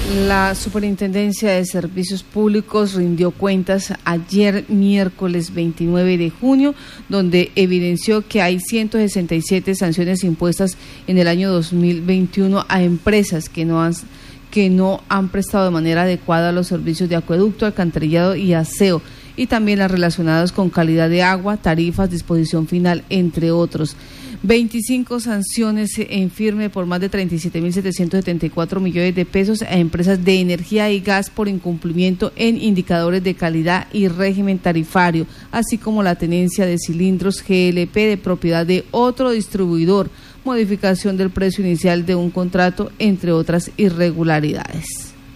La Superintendencia de Servicios Públicos rindió cuentas ayer miércoles 29 de junio, donde evidenció que hay 167 sanciones impuestas en el año 2021 a empresas que no han prestado de manera adecuada los servicios de acueducto, alcantarillado y aseo, y también las relacionadas con calidad de agua, tarifas, disposición final, entre otros. 25 sanciones en firme por más de 37.774 millones de pesos a empresas de energía y gas por incumplimiento en indicadores de calidad y régimen tarifario, así como la tenencia de cilindros GLP de propiedad de otro distribuidor, modificación del precio inicial de un contrato, entre otras irregularidades.